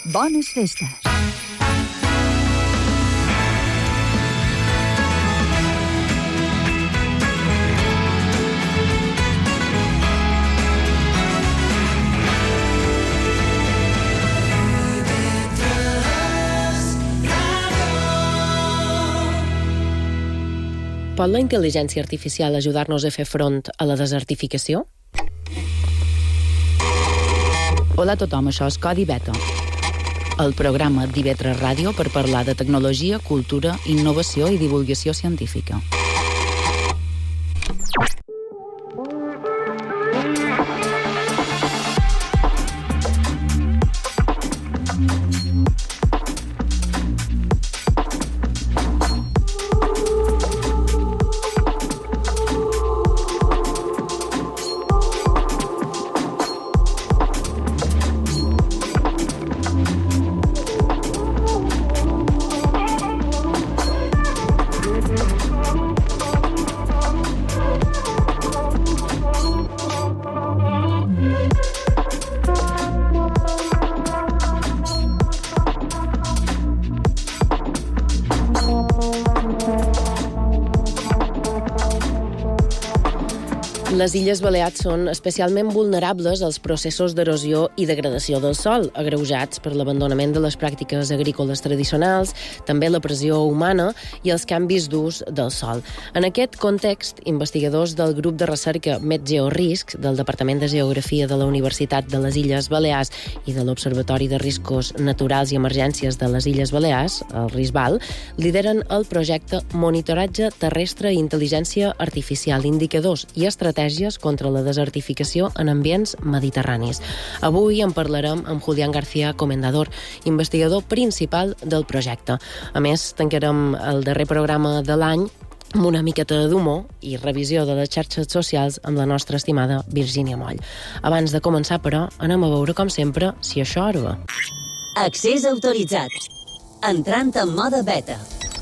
Bones festes. Pot la intel·ligència artificial ajudar-nos a fer front a la desertificació? Hola a tothom, això és Codi Beta, el programa d'IV3 Ràdio per parlar de tecnologia, cultura, innovació i divulgació científica. Les Illes Balears són especialment vulnerables als processos d'erosió i degradació del sòl, agreujats per l'abandonament de les pràctiques agrícoles tradicionals, també la pressió humana i els canvis d'ús del sòl. En aquest context, investigadors del grup de recerca MetGeoRisc del Departament de Geografia de la Universitat de les Illes Balears i de l'Observatori de Riscos Naturals i Emergències de les Illes Balears, el RISBAL, lideren el projecte Monitoratge Terrestre i Intel·ligència Artificial, Indicadors i Estratègies contra la desertificació en ambients mediterranis. Avui en parlarem amb Julián García Comendador, investigador principal del projecte. A més, tancarem el darrer programa de l'any amb una miqueta d'humor i revisió de les xarxes socials amb la nostra estimada Virgínia Moll. Abans de començar, però, anem a veure, com sempre, si això arba. Accés autoritzat. Entrant en mode beta.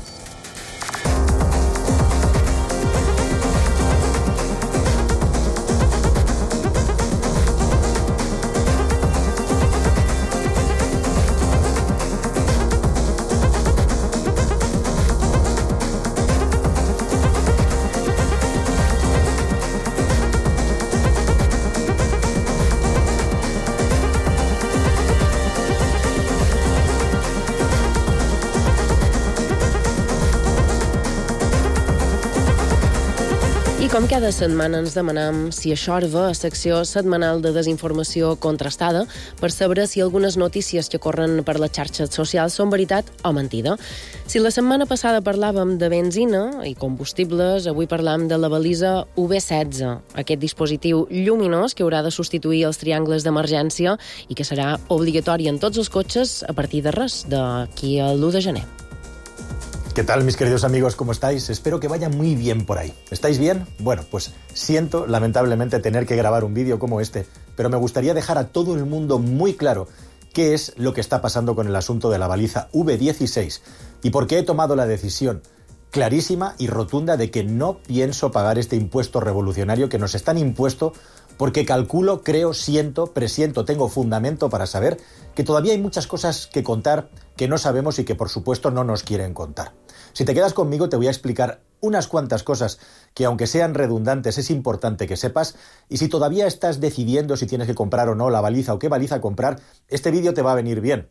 I com cada setmana ens demanem si això arba a secció setmanal de desinformació contrastada per saber si algunes notícies que corren per les xarxes socials són veritat o mentida. Si la setmana passada parlàvem de benzina i combustibles, avui parlam de la balisa UV16, aquest dispositiu lluminós que haurà de substituir els triangles d'emergència i que serà obligatori en tots els cotxes a partir de res, d'aquí a l'1 de gener. ¿Qué tal, mis queridos amigos? ¿Cómo estáis? Espero que vaya muy bien por ahí. ¿Estáis bien? Bueno, pues siento lamentablemente tener que grabar un vídeo como este, pero me gustaría dejar a todo el mundo muy claro qué es lo que está pasando con el asunto de la baliza V16 y por qué he tomado la decisión clarísima y rotunda de que no pienso pagar este impuesto revolucionario que nos están impuesto porque calculo, creo, presiento, tengo fundamento para saber que todavía hay muchas cosas que contar que no sabemos y que por supuesto no nos quieren contar. Si te quedas conmigo te voy a explicar unas cuantas cosas que aunque sean redundantes es importante que sepas, y si todavía estás decidiendo si tienes que comprar o no la baliza o qué baliza comprar, este vídeo te va a venir bien.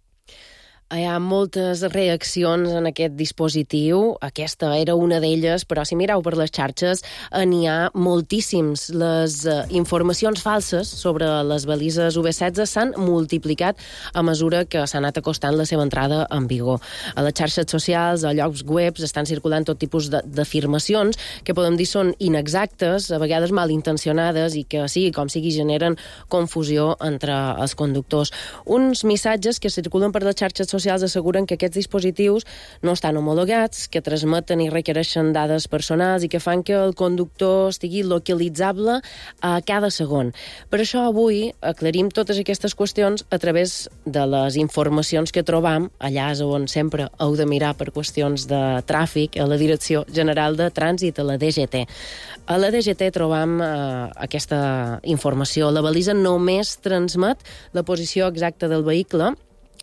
Hi ha moltes reaccions en aquest dispositiu. Aquesta era una d'elles, però si mireu per les xarxes n'hi ha moltíssims. Les informacions falses sobre les balises UV16 s'han multiplicat a mesura que s'ha anat acostant la seva entrada en vigor. A les xarxes socials, a llocs webs, estan circulant tot tipus d'afirmacions que podem dir són inexactes, a vegades malintencionades i que sigui com sigui generen confusió entre els conductors. Uns missatges que circulen per les xarxes socials asseguren que aquests dispositius no estan homologats, que transmeten i requereixen dades personals i que fan que el conductor estigui localitzable a cada segon. Per això avui aclarim totes aquestes qüestions a través de les informacions que trobam allà on sempre heu de mirar per qüestions de tràfic, a la Direcció General de Trànsit, a la DGT. A la DGT trobam aquesta informació. La balisa només transmet la posició exacta del vehicle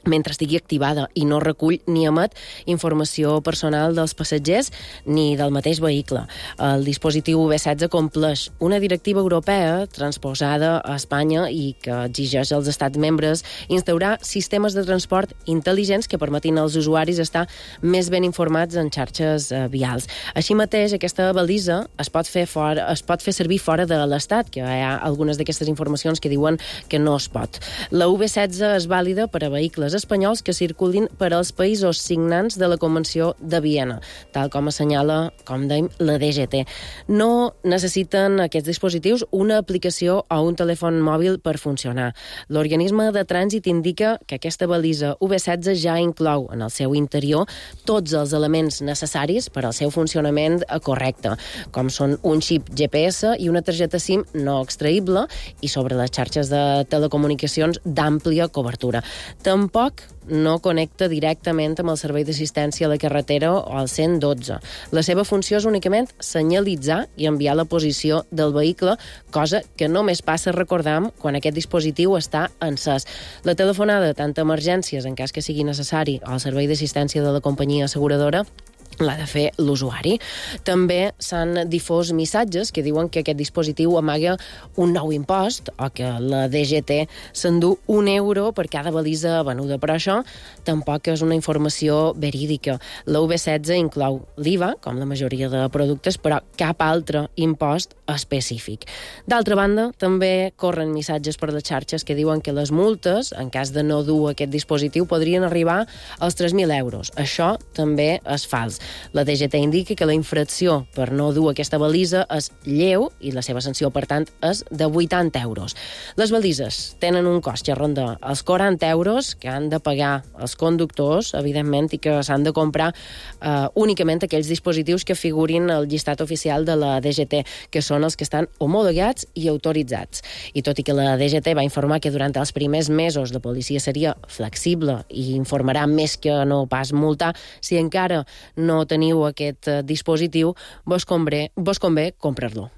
mentre estigui activada i no recull ni emet informació personal dels passatgers ni del mateix vehicle. El dispositiu V16 compleix una directiva europea transposada a Espanya i que exigeix als estats membres instaurar sistemes de transport intel·ligents que permetin als usuaris estar més ben informats en xarxes vials. Així mateix, aquesta balisa es pot fer servir fora de l'Estat, que hi ha algunes d'aquestes informacions que diuen que no es pot. La V16 és vàlida per a vehicles espanyols que circulin per als països signants de la Convenció de Viena, tal com assenyala, com dèiem, la DGT. No necessiten aquests dispositius una aplicació o un telèfon mòbil per funcionar. L'organisme de trànsit indica que aquesta balisa V16 ja inclou en el seu interior tots els elements necessaris per al seu funcionament correcte, com són un xip GPS i una targeta SIM no extraïble i sobre les xarxes de telecomunicacions d'àmplia cobertura. Tampoc no connecta directament amb el servei d'assistència a la carretera o al 112. La seva funció és únicament senyalitzar i enviar la posició del vehicle, cosa que només passa, recordam, quan aquest dispositiu està encès. La telefonada, tant a emergències, en cas que sigui necessari, o al servei d'assistència de la companyia asseguradora, l'ha de fer l'usuari. També s'han difós missatges que diuen que aquest dispositiu amaga un nou impost o que la DGT s'endú €1 per cada balisa venuda, però això tampoc és una informació verídica. La V16 inclou l'IVA, com la majoria de productes, però cap altre impost específic. D'altra banda, també corren missatges per les xarxes que diuen que les multes, en cas de no dur aquest dispositiu, podrien arribar als €3.000. Això també és fals. La DGT indica que la infracció per no dur aquesta balisa és lleu i la seva sanció, per tant, és de €80. Les balises tenen un cost que ronda els €40 que han de pagar els conductors, evidentment, i que s'han de comprar únicament aquells dispositius que figurin al llistat oficial de la DGT, que són els que estan homologats i autoritzats. I tot i que la DGT va informar que durant els primers mesos la policia seria flexible i informarà més que no pas multar, si encara no teniu aquest dispositiu, vos convé comprar-lo.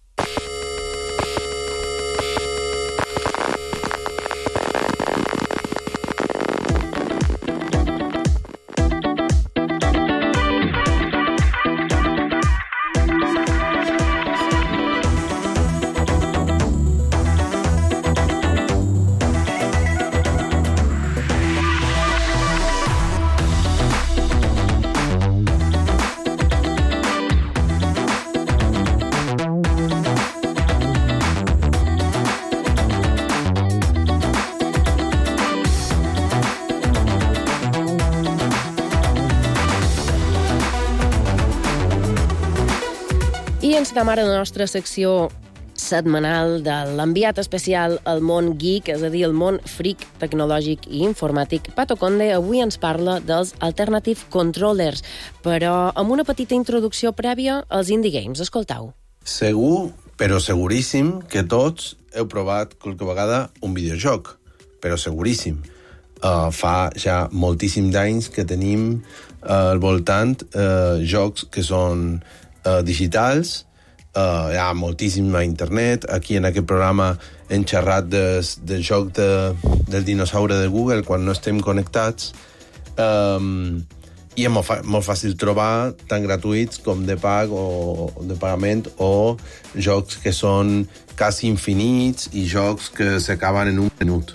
I ens anem ara a la nostra secció setmanal de l'enviat especial al món geek, és a dir, el món freak tecnològic i informàtic. Pato Conde avui ens parla dels Alternative Controllers, però amb una petita introducció prèvia als indie games. Escoltau. Segur, però seguríssim, que tots heu provat qualque vegada un videojoc, però seguríssim. Fa ja moltíssims d'anys que tenim al voltant jocs que són digitals, hi ha moltíssim a internet. Aquí en aquest programa hem xerrat del joc del dinosaure de Google quan no estem connectats, i és molt fàcil trobar tant gratuïts com de pag o de pagament, o jocs que són quasi infinits i jocs que s'acaben en un minut.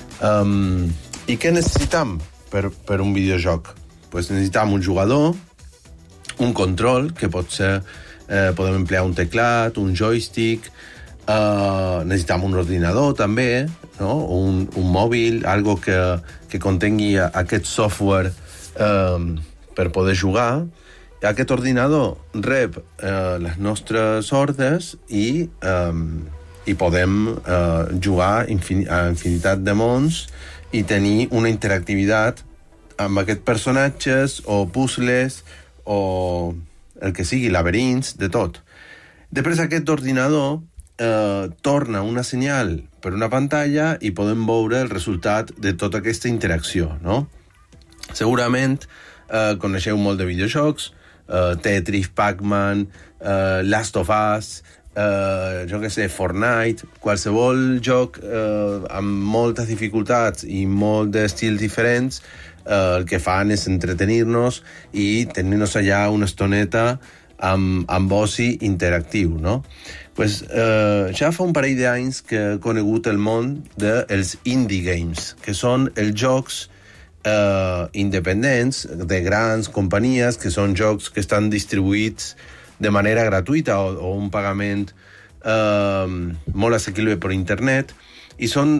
I què necessitam per un videojoc? Pues necessitam un jugador, un control, que pot ser, podem emplear un teclat, un joystick, necessitam un ordinador també, no? un mòbil, algo que contengui aquest software per poder jugar. Aquest ordinador rep les nostres ordres i podem jugar a infinitat de mons i tenir una interactivitat amb aquests personatges o puzzles o el que sigui, laberints, de tot. Després aquest ordinador torna una senyal per una pantalla i podem veure el resultat de tota aquesta interacció, no? Segurament coneixeu molt de videojocs, Tetris, Pac-Man, Last of Us, jo què sé, Fortnite, qualsevol joc amb moltes dificultats i molt d'estils diferents, el que fan és entretenir-nos i tenir-nos allà una estoneta amb oci interactiu, no? Pues, ja fa un parell d'anys que he conegut el món dels indie games, que són els jocs independents de grans companyies, que són jocs que estan distribuïts de manera gratuïta o un pagament molt assequible per internet, i són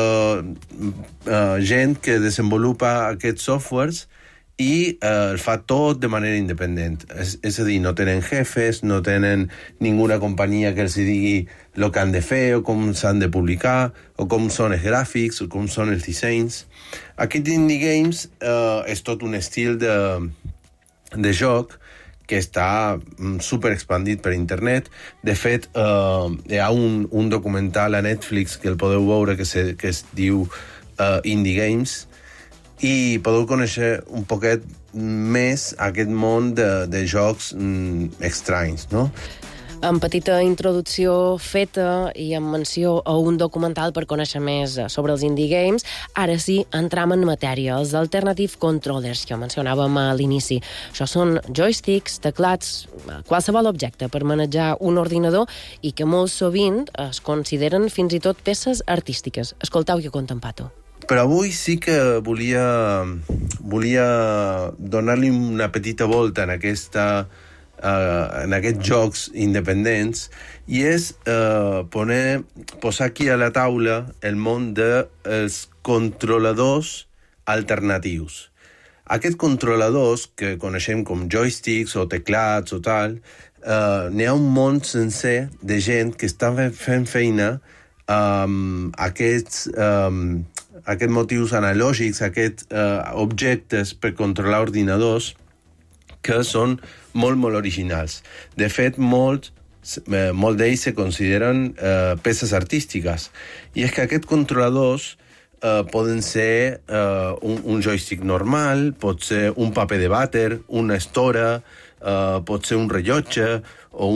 gent que desenvolupa aquests softwares i el fa tot de manera independent. És a dir, no tenen jefes, no tenen ninguna companyia que els digui el que han de fer o com s'han de publicar o com són els gràfics o com són els dissenys. Aquest indie games és tot un estil de joc que està super expandit per internet. De fet, hi ha un documental a Netflix que el podeu veure que es diu Indie Games, i podeu conèixer un poquet més aquest món de jocs estranys, no? Amb petita introducció feta i amb menció a un documental per conèixer més sobre els indie games, ara sí, entram en matèria. Els Alternative Controllers, que mencionàvem a l'inici. Això són joysticks, teclats, qualsevol objecte per manejar un ordinador i que molt sovint es consideren fins i tot peces artístiques. Escoltau què conta en Pato. Però avui sí que volia donar-li una petita volta en aquests jocs independents, i és posar aquí a la taula el món dels controladors alternatius. Aquests controladors que coneixem com joysticks o teclats o tal, n'hi ha un món sencer de gent que està fent feina amb aquests motius analògics, aquests objectes per controlar ordinadors, que són molt, molt originals. De fet, molt d'ells se consideren peces artístiques. I és que aquests controladors poden ser un joystick normal, pot ser un paper de vàter, una estora, pot ser un rellotge o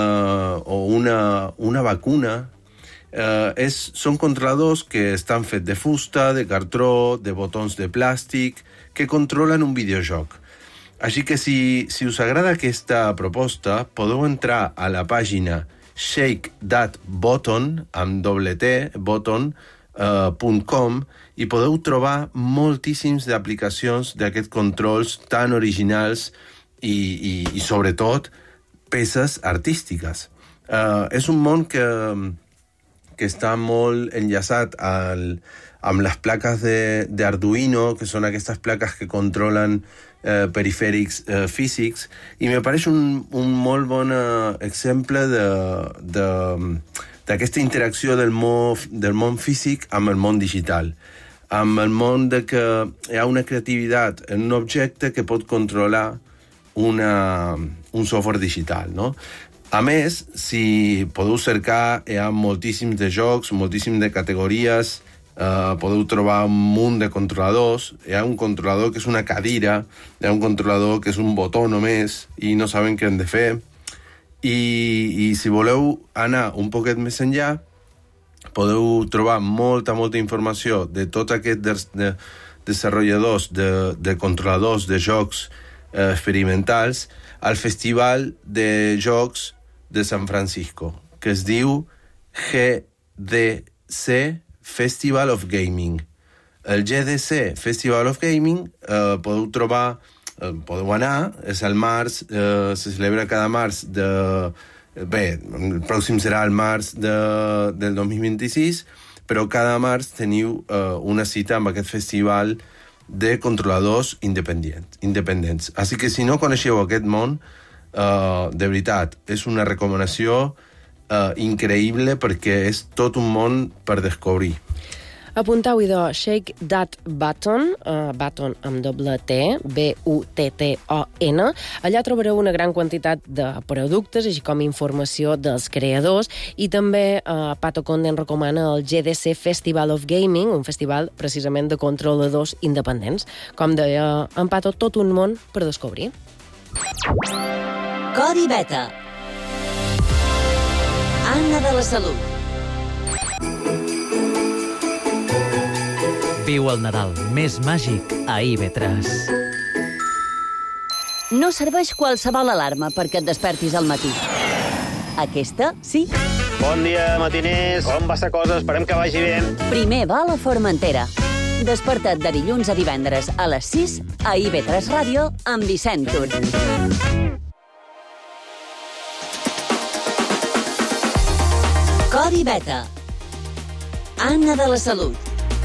una vacuna. Són controladors que estan fets de fusta, de cartró, de botons de plàstic, que controlen un videojoc. Així que si us agrada aquesta proposta, podeu entrar a la pàgina shake.button, amb doble T, button.com, i podeu trobar moltíssims d'aplicacions d'aquests controls tan originals i sobretot, peces artístiques. És un món que està molt enllaçat amb les plaques d'Arduino, que són aquestes plaques que controlen perifèrics físics, i me pareix un molt bon exemple d'aquesta interacció del món físic amb el món digital, amb el món de que hi ha una creativitat en un objecte que pot controlar un software digital, no? A més, si podeu cercar, hi ha moltíssims de jocs, moltíssims de categories, podeu trobar un munt de controladors. Hi ha un controlador que és una cadira, hi ha un controlador que és un botó només i no saben què han de fer. I si voleu anar un poquet més enllà, podeu trobar molta informació de tots aquests desenvolupadors de controladors de jocs experimentals al Festival de Jocs de San Francisco, que es diu GDC Festival of Gaming. El GDC Festival of Gaming podeu anar, és al març, se celebra cada març el pròxim serà el març del 2026, però cada març teniu una cita amb aquest festival de controladors independents. Així que si no coneixeu aquest món, de veritat, és una recomanació increïble perquè és tot un món per descobrir. Apuntau, idò, shake.button, button amb doble T, B-U-T-T-O-N. Allà trobareu una gran quantitat de productes, així com informació dels creadors, i també Pato Conde en recomana el GDC Festival of Gaming, un festival precisament de controladors independents. Com deia en Pato, tot un món per descobrir. Codi Beta. Anna de la Salut. Viu el Nadal més màgic a IB3. No serveix qualsevol alarma perquè et despertis al matí. Aquesta, sí. Bon dia, matiners. Com va la cosa? Esperem que vagi bé. Primer va a la Formentera. Desperta't de dilluns a divendres a les 6 a IB3 Ràdio amb Vicent Tur. Codi Beta. Anna de la Salut.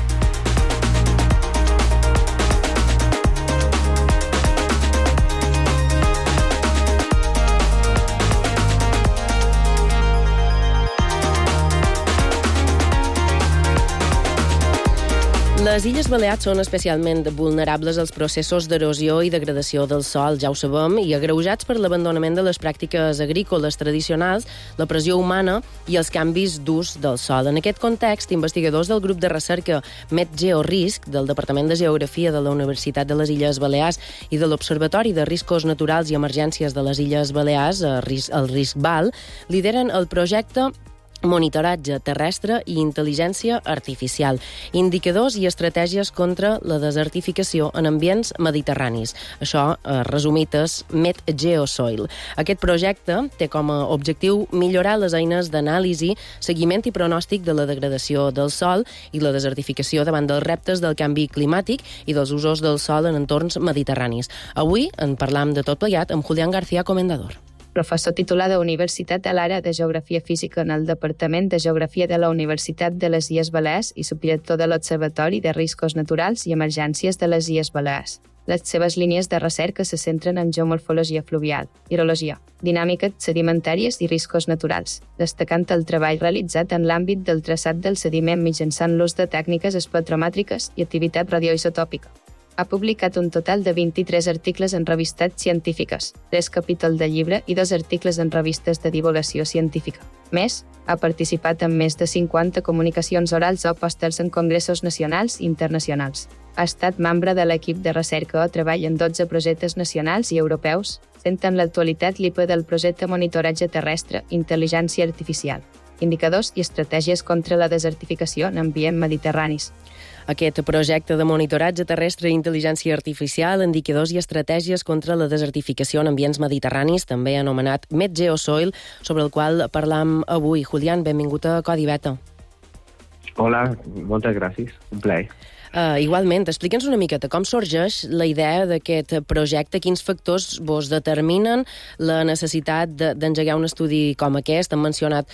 Les Illes Balears són especialment vulnerables als processos d'erosió i degradació del sòl, ja ho sabem, i agreujats per l'abandonament de les pràctiques agrícoles tradicionals, la pressió humana i els canvis d'ús del sòl. En aquest context, investigadors del grup de recerca MetGeoRisc, del Departament de Geografia de la Universitat de les Illes Balears i de l'Observatori de Riscos Naturals i Emergències de les Illes Balears, el RISC-BAL, lideren el projecte Monitoratge terrestre i intel·ligència artificial, indicadors i estratègies contra la desertificació en ambients mediterranis. Això, resumit, és MetGeoSoil. Aquest projecte té com a objectiu millorar les eines d'anàlisi, seguiment i pronòstic de la degradació del sòl i la desertificació davant dels reptes del canvi climàtic i dels usos del sòl en entorns mediterranis. Avui en parlam de tot plegat amb Julián García Comendador. Professor titular de la Universitat de l'Àrea de Geografia Física en el Departament de Geografia de la Universitat de les Illes Balears i subdirector de l'Observatori de Riscos Naturals i Emergències de les Illes Balears. Les seves línies de recerca se centren en geomorfologia fluvial, hidrologia, dinàmiques sedimentàries i riscos naturals, destacant el treball realitzat en l'àmbit del traçat del sediment mitjançant l'ús de tècniques espectromètriques i activitat radioisotòpica. Ha publicat un total de 23 articles en revistes científiques, 3 capítols de llibre i 2 articles en revistes de divulgació científica. Més, ha participat en més de 50 comunicacions orals o pòsters en congressos nacionals i internacionals. Ha estat membre de l'equip de recerca o treball en 12 projectes nacionals i europeus, sent en l'actualitat l'IPA del projecte Monitoratge Terrestre Intel·ligència Artificial, indicadors i estratègies contra la desertificació en ambients mediterranis. Aquest projecte de monitoratge terrestre i intel·ligència artificial, indicadors i estratègies contra la desertificació en ambients mediterranis, també anomenat MetGeoSoil, sobre el qual parlam avui. Julián, benvingut a Codi Beta. Hola, moltes gràcies. Un plaer. Igualment, explica'ns una miqueta com sorgeix la idea d'aquest projecte, quins factors vos determinen la necessitat d'engegar un estudi com aquest. Hem mencionat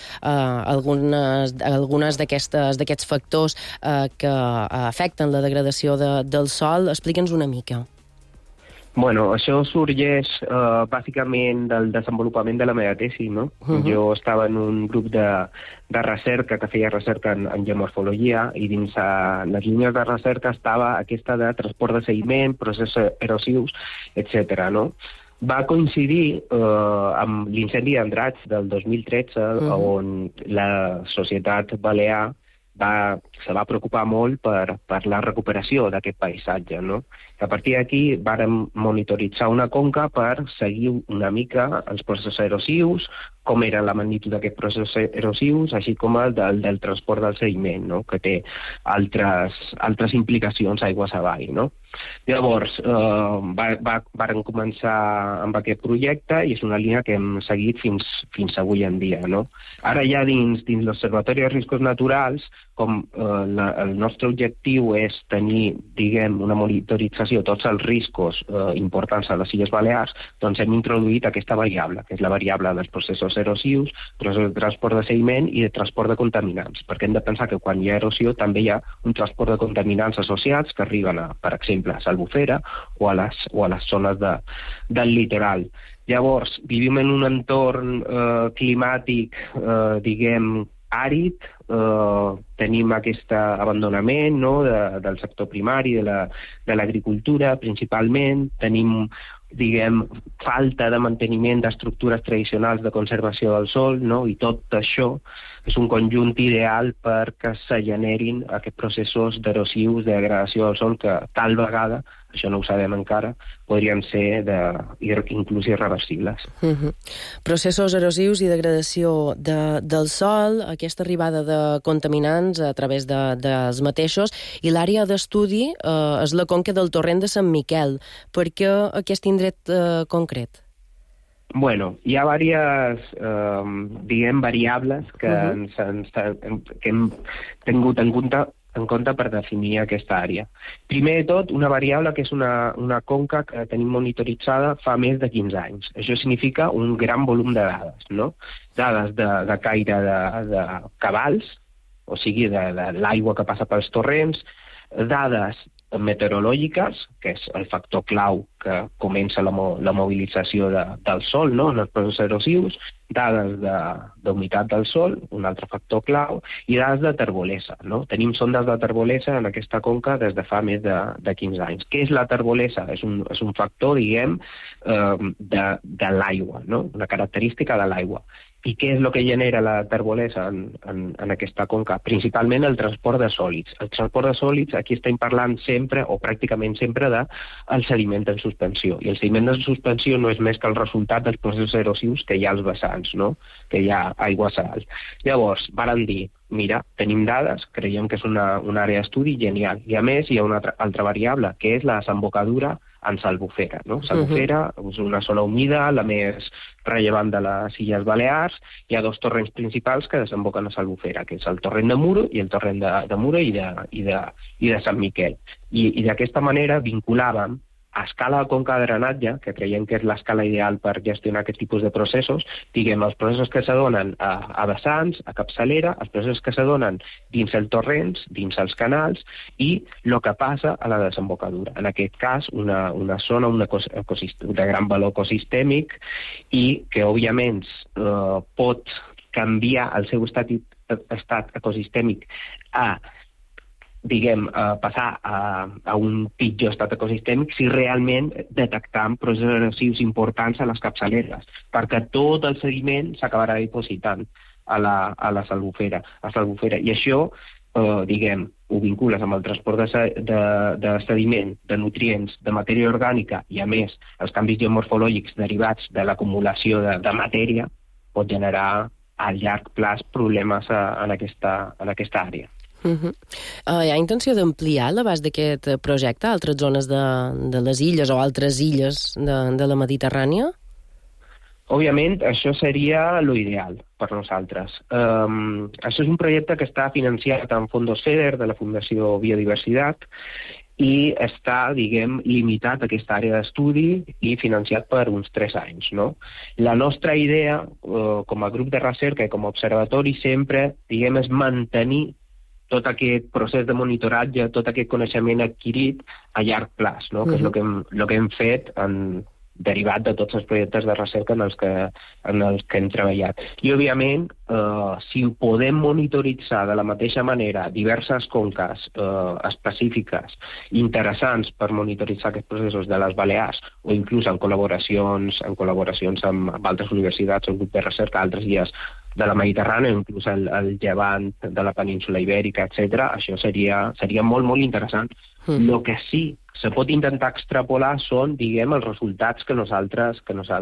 algunes d'aquests factors que afecten la degradació del sòl. Explica'ns una mica. Bueno, això sorgeix bàsicament del desenvolupament de la meva tesi, no? Jo estava en un grup de recerca que feia recerca en geomorfologia i dins les línies de recerca estava aquesta de transport de sediment, processos erosius, etc. no? Va coincidir amb l'incendi d'Andratx del 2013, on la societat balear se va preocupar molt per la recuperació d'aquest paisatge, no? A partir d'aquí vàrem monitoritzar una conca per seguir una mica els processos erosius, com era la magnitud d'aquests processos erosius, així com el del transport del sediment, no? Que té altres implicacions aigües avall, no? Llavors, vàrem començar amb aquest projecte i és una línia que hem seguit fins avui en dia, no? Ara ja dins l'Observatori de Riscos Naturals, com el nostre objectiu és tenir, diguem, una monitorització de tots els riscos importants a les Illes Balears, doncs hem introduït aquesta variable, que és la variable dels processos erosius, processos de transport de sediment i de transport de contaminants, perquè hem de pensar que quan hi ha erosió també hi ha un transport de contaminants associats que arriben a, per exemple, a l'Albufera o a les zones del litoral. Llavors, vivim en un entorn climàtic, diguem, àrid, tenim aquest abandonament, no?, del sector primari, de l'agricultura, principalment. Tenim, diguem, falta de manteniment d'estructures tradicionals de conservació del sòl, no?, i tot això és un conjunt ideal perquè se generin aquests processos erosius de degradació del sòl que tal vegada, això no ho sabem encara, podrien ser inclús irreversibles. Processos erosius i degradació del sòl, aquesta arribada de contaminants a través dels mateixos, i l'àrea d'estudi és la conca del torrent de Sant Miquel. Per què aquest indret concret? Bueno, hi ha diverses, diguem, variables que hem tingut en compte per definir aquesta àrea. Primer de tot, una variable que és una conca que tenim monitoritzada fa més de 15 anys. Això significa un gran volum de dades, no? Dades de caire de cabals, o sigui, de l'aigua que passa pels torrents, dades meteorològiques, que és el factor clau que comença la mobilització del sòl, no?, en els processos erosius, dades d'humitat del sòl, un altre factor clau, i dades de terbolesa, no? Tenim sondes de terbolesa en aquesta conca des de fa més de 15 anys. Què és la terbolesa? És un factor, diguem, de l'aigua, no?, una característica de l'aigua. I què és el que genera la terbolesa en aquesta conca? Principalment el transport de sòlids. El transport de sòlids, aquí estem parlant sempre, o pràcticament sempre, del sediment en suspensió. I el sediment en suspensió no és més que el resultat dels processos erosius que hi ha als vessants, no?, que hi ha aigua sal. Llavors, varen dir, mira, tenim dades, creiem que és una àrea d'estudi genial. I a més, hi ha una altra variable, que és la desembocadura en Albufera, no? Albufera és una zona humida, la més rellevant de les Illes Balears. Hi ha dos torrents principals que desemboquen a Albufera, que és el torrent de Muro i el torrent de Muro i de Sant Miquel. I d'aquesta manera vinculàvem a escala de conca de drenatge, que creiem que és l'escala ideal per gestionar aquest tipus de processos, diguem, els processos que se donen a vessants, a capçalera, els processos que se donen dins els torrents, dins els canals, i el que passa a la desembocadura. En aquest cas, una zona de gran valor ecosistèmic i que, òbviament, pot canviar el seu estat ecosistèmic passar a un pitjor estat ecosistèmic si realment detectam processos erosius importants a les capçaleres, perquè tot el sediment s'acabarà dipositant a la Albufera. I això, ho vincules amb el transport de sediment, de nutrients, de matèria orgànica i, a més, els canvis geomorfològics derivats de l'acumulació de matèria pot generar a llarg plaç problemes en aquesta àrea. Hi ha intenció d'ampliar l'abast d'aquest projecte a altres zones de les illes o altres illes de la Mediterrània? Òbviament, això seria l'ideal per nosaltres. Això és un projecte que està financiat amb Fondos FEDER de la Fundació Biodiversitat i està, limitat a aquesta àrea d'estudi i financiat per uns 3 anys, no? La nostra idea, com a grup de recerca i com a observatori, sempre, és mantenir tot aquest procés de monitoratge, tot aquest coneixement adquirit a llarg plaç, no? Que és el que hem fet derivat de tots els projectes de recerca en els que hem treballat. I, òbviament, si ho podem monitoritzar de la mateixa manera diverses conques específiques interessants per monitoritzar aquests processos de les Balears o inclús en col·laboracions amb altres universitats o grups de recerca, altres illes de la Mediterrània, inclús el llevant de la península Ibèrica, etc., això seria molt, molt interessant. El que sí se pot intentar extrapolar són, els resultats que nosaltres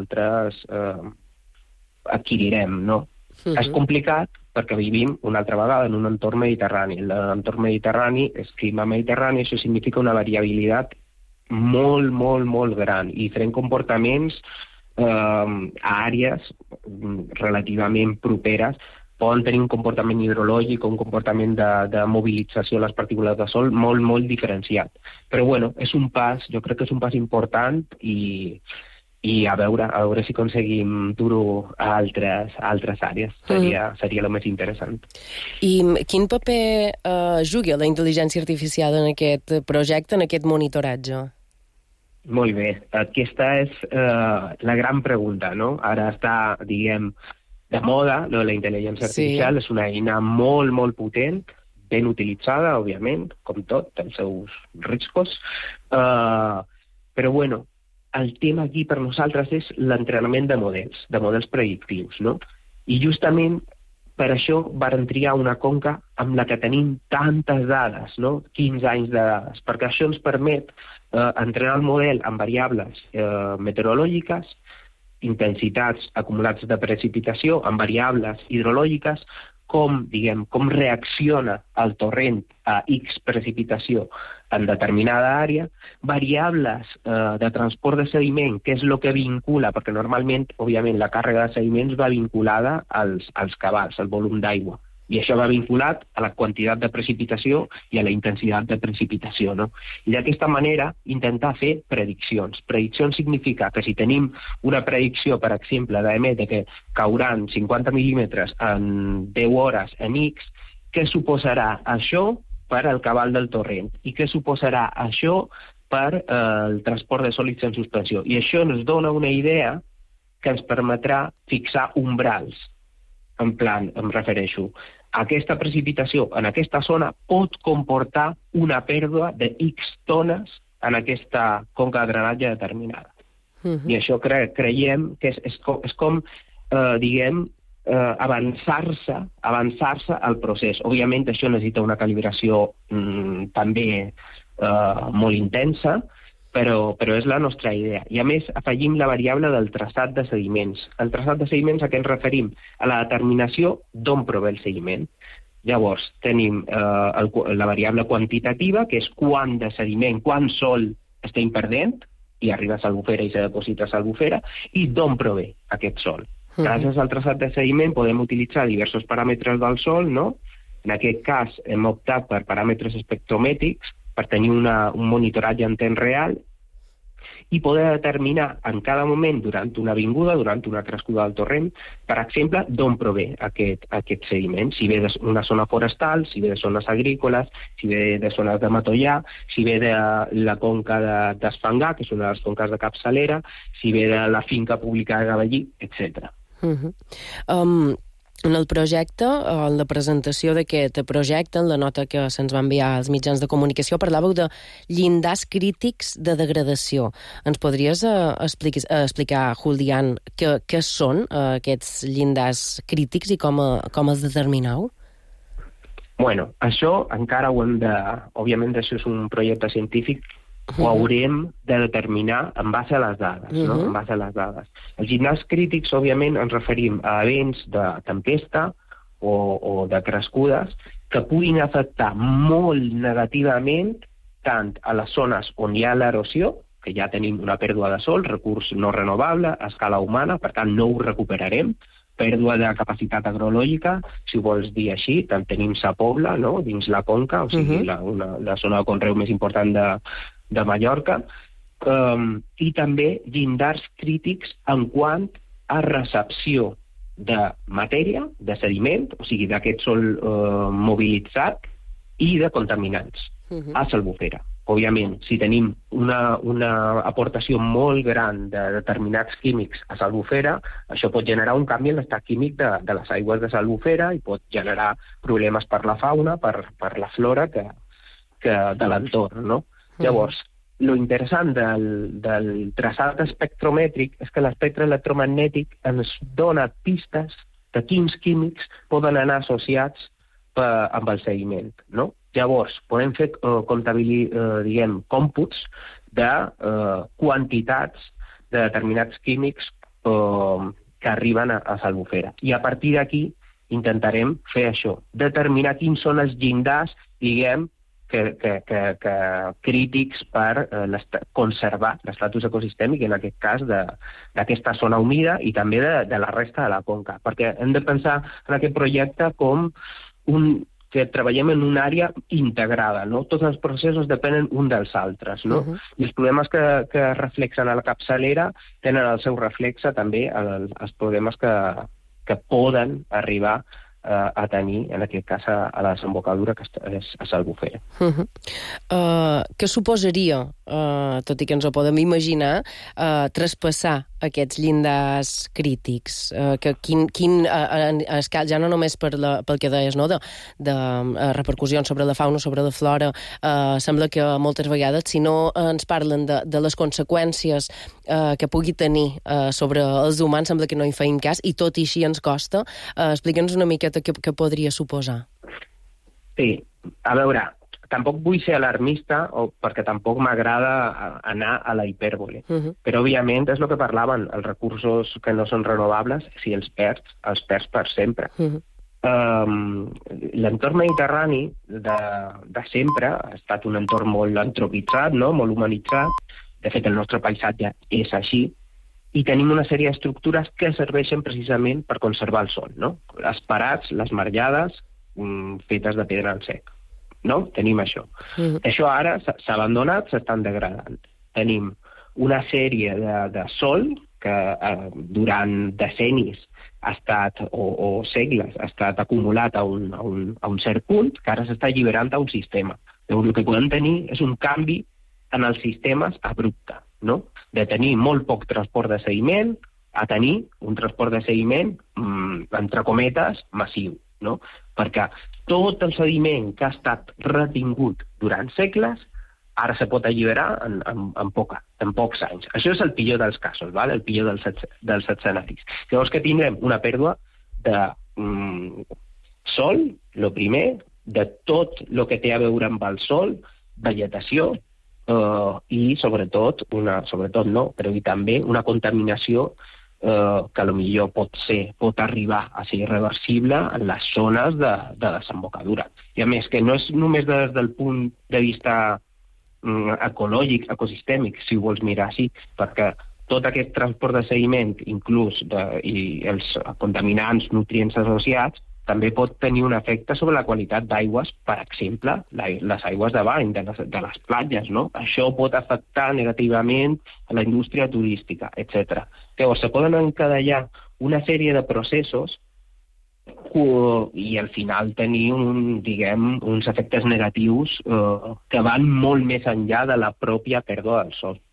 adquirirem, no? És complicat perquè vivim una altra vegada en un entorn mediterrani. L'entorn mediterrani és clima mediterrani, això significa una variabilitat molt, molt, molt gran i diferents comportaments a àrees relativament properes poden tenir un comportament hidrològic o un comportament de mobilització de les partícules de sol molt, molt diferenciat. Però, és un pas, jo crec que és un pas important i a veure si aconseguim dur-ho a altres àrees. Seria el més interessant. I quin paper juga la intel·ligència artificial en aquest projecte, en aquest monitoratge? Molt bé. Aquesta és la gran pregunta, no? Ara està, moda, la intel·ligència artificial és una eina molt, molt potent, ben utilitzada, òbviament, com tot, els seus riscos, però, bueno, el tema aquí per nosaltres és l'entrenament de models predictius, no? I justament per això varen triar una conca amb la que tenim tantes dades, no? 15 anys de dades, perquè això ens permet entrenar el model amb variables meteorològiques, intensitats acumulats de precipitació, amb variables hidrològiques, com reacciona el torrent a X precipitació en determinada àrea, variables de transport de sediment, que és el que vincula, perquè normalment, òbviament, la càrrega de sediments va vinculada als cabals, al volum d'aigua, i això va vinculat a la quantitat de precipitació i a la intensitat de precipitació, no? I d'aquesta manera intentar fer prediccions. Prediccions significa que si tenim una predicció, per exemple, de que cauran 50 mil·límetres en 10 hores en X, què suposarà això per al cabal del torrent? I què suposarà això per el transport de sòlids en suspensió? I això ens dona una idea que ens permetrà fixar umbrals. En plan, em refereixo, aquesta precipitació en aquesta zona pot comportar una pèrdua de X tones en aquesta conca de drenatge determinada. I això creiem que és com, avançar-se al procés. Òbviament, això necessita una calibració també molt intensa, però és la nostra idea. I a més, afegim la variable del traçat de sediments. El traçat de sediments a què ens referim? A la determinació d'on prové el sediment. Llavors, tenim la variable quantitativa, que és quant de sediment, quant sol estem perdent, i arriba a Albufera i se deposita a Albufera, i d'on prové aquest sol. Gràcies al traçat de sediment podem utilitzar diversos paràmetres del sol, no? En aquest cas hem optat per paràmetres espectromètrics, per tenir un monitoratge en temps real i poder determinar en cada moment, durant una vinguda, durant una crescuda del torrent, per exemple, d'on prové aquest sediment. Si ve d'una zona forestal, si ve de zones agrícoles, si ve de zones de matollar, si ve de la conca d'Esfangà, que és una de les conques de capçalera, si ve de la finca pública de Gavellí, etc. En el projecte, en la presentació d'aquest projecte, en la nota que se'ns va enviar als mitjans de comunicació, parlàveu de llindars crítics de degradació. Ens podries explicar, Julián, què són aquests llindars crítics i com els determineu? Bueno, això encara ho hem de... Òbviament, això és un projecte científic, ho haurem de determinar en base a les dades, no? En base a les dades. Els llindars crítics, òbviament, ens referim a events de tempesta o de crescudes que puguin afectar molt negativament tant a les zones on hi ha l'erosió, que ja tenim una pèrdua de sol, recurs no renovable, a escala humana, per tant no ho recuperarem, pèrdua de capacitat agrològica, si ho vols dir així, tant tenim Sa Pobla, no?, dins la conca, o sigui, la zona de conreu més important de Mallorca, i també llindars crítics en quant a recepció de matèria, de sediment, o sigui, d'aquest sol mobilitzat, i de contaminants a Albufera. Òbviament, si tenim una aportació molt gran de determinats químics a Albufera, això pot generar un canvi en l'estat químic de les aigües de Albufera i pot generar problemes per la fauna, per la flora de l'entorn, no? Llavors, lo interessant del traçat espectromètric és que l'espectre electromagnètic ens dona pistes de quins químics poden anar associats amb el sediment, no? Llavors, podem fer còmputs de quantitats de determinats químics que arriben a Albufera. I a partir d'aquí intentarem fer això, determinar quins són els llindars, diguem, crítics per conservar l'estatus ecosistèmic, en aquest cas d'aquesta zona humida i també de la resta de la conca. Perquè hem de pensar en aquest projecte com que treballem en una àrea integrada, no? Tots els processos depenen un dels altres, no? I els problemes que es reflexen a la capçalera tenen el seu reflexe també als problemes que poden arribar a tenir, en aquest cas, a la desembocadura que és a Albufera. Què suposaria tot i que ens ho podem imaginar, traspassar aquests llindars crítics, que ja no només pel que deies, no? de repercussions sobre la fauna, sobre la flora, sembla que moltes vegades, si no ens parlen de les conseqüències que pugui tenir sobre els humans, sembla que no hi feim cas, i tot i així ens costa. Explica'ns una miqueta què podria suposar. Sí, a veure, tampoc vull ser alarmista, perquè tampoc m'agrada anar a la hipèrbole. Però, òbviament, és el que parlaven, els recursos que no són renovables, si els perds per sempre. L'entorn mediterrani de sempre ha estat un entorn molt antropitzat, no? Molt humanitzat. De fet, el nostre paisatge és així. I tenim una sèrie d'estructures que serveixen precisament per conservar el sòl, no? Les parats, les marjades, fetes de pedra en sec. No? Tenim això. Això ara s'ha abandonat, s'estan degradant. Tenim una sèrie de sòl que durant decennis ha estat, o segles, ha estat acumulat a un cert punt, que ara s'està alliberant a un sistema. Llavors, el que podem tenir és un canvi en els sistemes abrupte, no? De tenir molt poc transport de sediment a tenir un transport de sediment, entre cometes, massiu, no? Perquè tot el sediment que ha estat retingut durant segles ara se pot alliberar en pocs anys. Això és el pitjor dels casos, el pitjor dels escenaris. Llavors que tindrem una pèrdua de sol, el primer, de tot el que té a veure amb el sol, vegetació, i sobretot també una contaminació que potser pot arribar a ser irreversible en les zones de desembocadura. I a més, que no és només des del punt de vista ecològic, ecosistèmic, si ho vols mirar així, perquè tot aquest transport de sediment, inclús i els contaminants, nutrients associats, també pot tenir un efecte sobre la qualitat d'aigües, per exemple, les aigües de bany, de les platges, no? Això pot afectar negativament a la indústria turística, etc. Llavors, se poden encadellar una sèrie de processos i al final tenir uns efectes negatius que van molt més enllà de la pròpia pèrdua del sòl.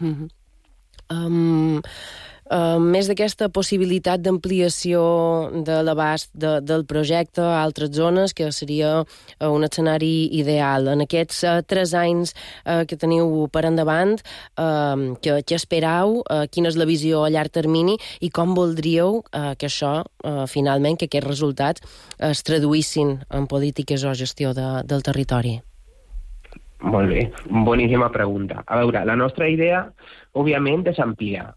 Més d'aquesta possibilitat d'ampliació de l'abast del projecte a altres zones, que seria un escenari ideal. En aquests 3 anys que teniu per endavant, què esperau, quina és la visió a llarg termini i com voldríeu que això, finalment, que aquests resultats es traduïssin en polítiques o gestió del territori? Molt bé, boníssima pregunta. A veure, la nostra idea, òbviament, és ampliar.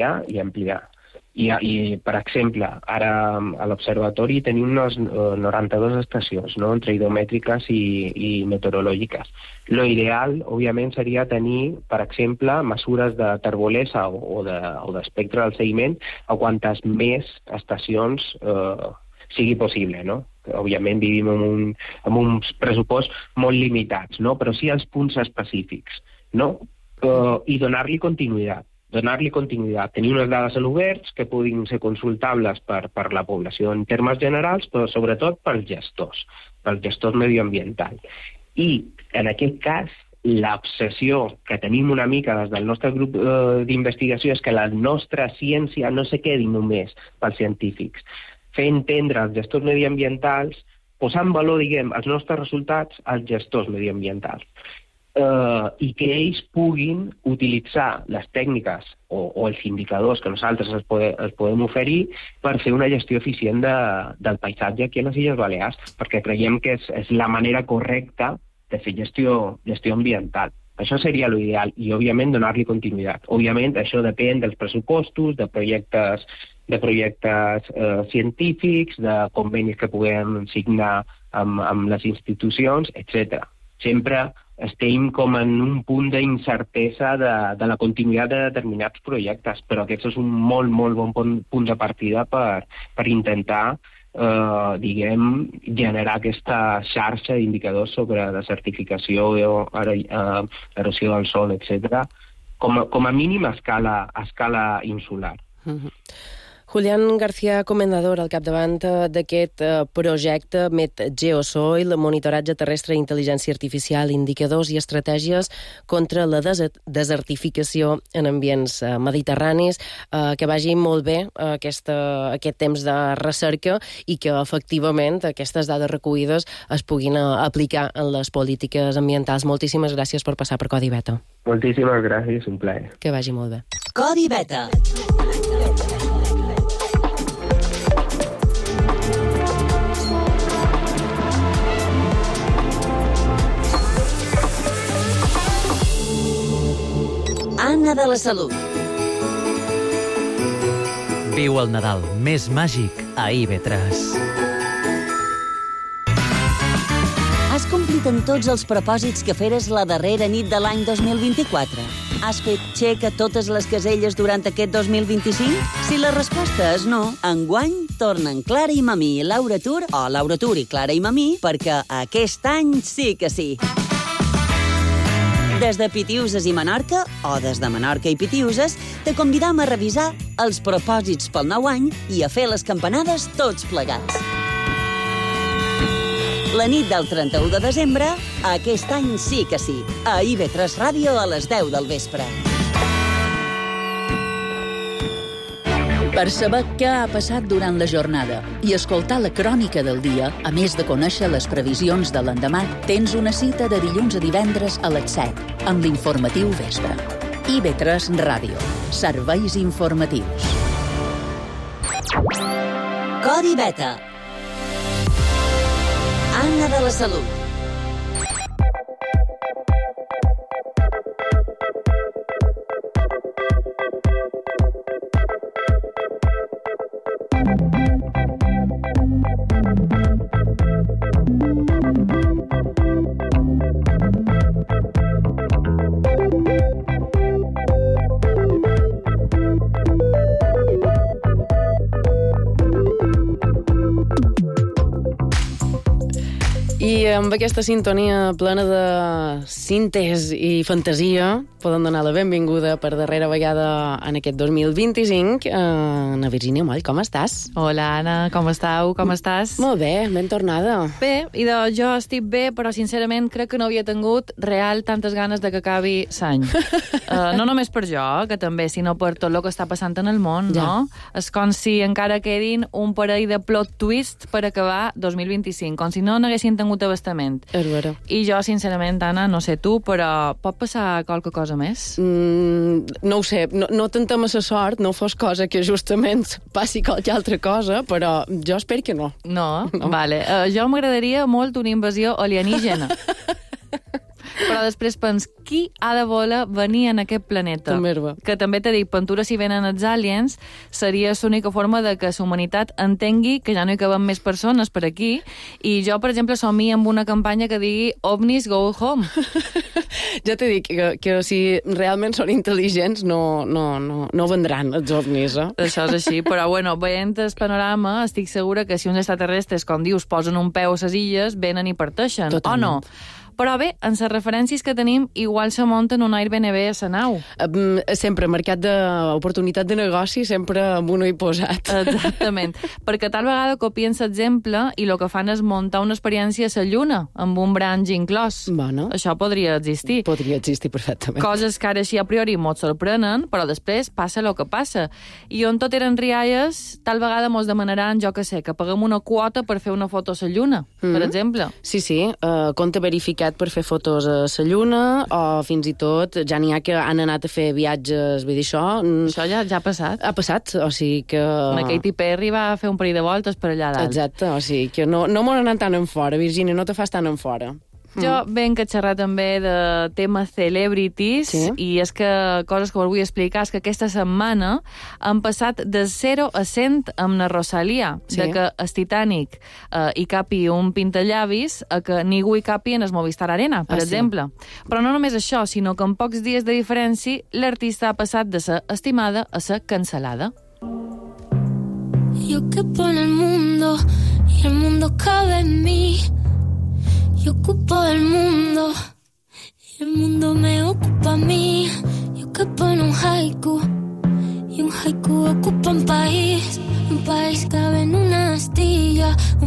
I per exemple, ara a l'observatori tenim unes 92 estacions, no? Entre hidromètriques i meteorològiques. Lo ideal, òbviament, seria tenir, per exemple, mesures de terbolesa o d'espectre del sediment a quantes més estacions sigui possible, no? Òbviament vivim amb uns pressuposts molt limitats, no? Però sí als punts específics, no? I donar-li continuïtat. Tenir unes dades en oberts que puguin ser consultables per la població en termes generals, però sobretot pels gestors medioambientals. I, en aquest cas, l'obsessió que tenim una mica des del nostre grup d'investigació és que la nostra ciència no se quedi només pels científics. Fer entendre als gestors mediambientals, posar en valor, els nostres resultats als gestors mediambientals. I que ells puguin utilitzar les tècniques o els indicadors que nosaltres els podem oferir per fer una gestió eficient del paisatge aquí a les Illes Balears, perquè creiem que és la manera correcta de fer gestió ambiental. Això seria l'ideal i, òbviament, donar-li continuïtat. Òbviament, això depèn dels pressupostos, de projectes científics, de convenis que puguem signar amb les institucions, etc. Sempre estem com en un punt d'incertesa de la continuïtat de determinats projectes, però aquest és un molt, molt bon punt de partida per intentar generar aquesta xarxa d'indicadors sobre desertificació, erosió del sòl, etc., com a mínim a escala insular. Julián García Comendador, al capdavant d'aquest projecte MetGeosoil, monitoratge terrestre, intel·ligència artificial, indicadors i estratègies contra la desertificació en ambients mediterranis. Que vagi molt bé aquest temps de recerca i que efectivament aquestes dades recollides es puguin aplicar en les polítiques ambientals. Moltíssimes gràcies per passar per Codi Beta. Moltíssimes gràcies, un plaer. Que vagi molt bé. Codi Beta. Anna de la Salut. Viu el Nadal més màgic a IB3. Has complit amb tots els propòsits que feres la darrera nit de l'any 2024? Has fet xec a totes les caselles durant aquest 2025? Si la resposta és no, enguany tornen Clara i Mamí i Laura Tur, o Laura Tur i Clara i Mamí, perquè aquest any sí que sí. Des de Pitiuses i Menorca, o des de Menorca i Pitiuses, te convidam a revisar els propòsits pel nou any i a fer les campanades tots plegats. La nit del 31 de desembre, aquest any sí que sí, a IB3 Ràdio a les 10 del vespre. Per saber què ha passat durant la jornada i escoltar la crònica del dia, a més de conèixer les previsions de l'endemà, tens una cita de dilluns a divendres a les 7, amb l'informatiu vespre. IB3 Ràdio. Serveis informatius. Codi Beta. Anna de la Salut. I amb aquesta sintonia plena de síntesi i fantasia podem donar la benvinguda per darrera vegada en aquest 2025 a Virgínia Moll. Com estàs? Hola, Anna, com estàu? Com estàs? Molt bé, ben tornada. Bé, jo estic bé, però sincerament crec que no havia tingut real tantes ganes de que acabi l'any. No només per jo, que també, sinó per tot el que està passant en el món, ja. No? És com si encara quedin un parell de plot twist per acabar 2025, com si no n'haguessin tingut abastament. És vera. I jo, sincerament, Anna, no sé tu, però pot passar qualque cosa més? No ho sé, no tentem a la sort, no fos cosa que justament passi qualque altra cosa, però jo espero que no. No? Vale. Jo m'agradaria molt una invasió alienígena. Però després pens, qui ha de voler venir en aquest planeta? Que també t'he dit, pentura si venen els aliens, seria l'única forma de que la humanitat entengui que ja no hi caben més persones per aquí, i jo, per exemple, somio amb una campanya que digui OVNIs go home. Ja t'he dit que si realment són intel·ligents no vendran els ovnis, eh? Això és així, però bueno, veient el panorama, estic segura que si uns extraterrestres, com dius, posen un peu a les illes, venen i parteixen, o no? Però bé, en les referències que tenim, igual se munten un Airbnb a la nau. Sempre, mercat d'oportunitat de negoci, sempre amb un ull posat. Exactament. Perquè tal vegada copien l'exemple i el que fan és muntar una experiència a la Lluna, amb un branch inclòs. Bueno. Això podria existir. Podria existir perfectament. Coses que ara així a priori mos sorprenen, però després passa el que passa. I on tot eren rialles, tal vegada mos demanaran, jo que sé, que paguem una quota per fer una foto a la Lluna, per exemple. Sí, compte verificat per fer fotos a la Lluna, o fins i tot ja n'hi ha que han anat a fer viatges, vull dir, això... Això ja ha passat. Ha passat, o sigui que... Una Katy Perry va fer un parell de voltes per allà dalt. Exacte, o sigui que no m'ho han anat tan en fora, Virgínia, no te fas tan en fora. Jo venc a xerrar també de tema celebrities, sí? I és que coses que us vull explicar és que aquesta setmana han passat de 0 a 100 amb la Rosalia, sí? De que el Titanic hi capi un pintallavis a que ningú hi capi en el Movistar Arena, per exemple. Sí. Però no només això, sinó que en pocs dies de diferència l'artista ha passat de ser estimada a ser cancel·lada. Yo quepo en el mundo y el mundo cabe en mí. Yo ocupo el mundo y el mundo me ocupa a mí. Yo quepo en un haiku y un haiku ocupa un país.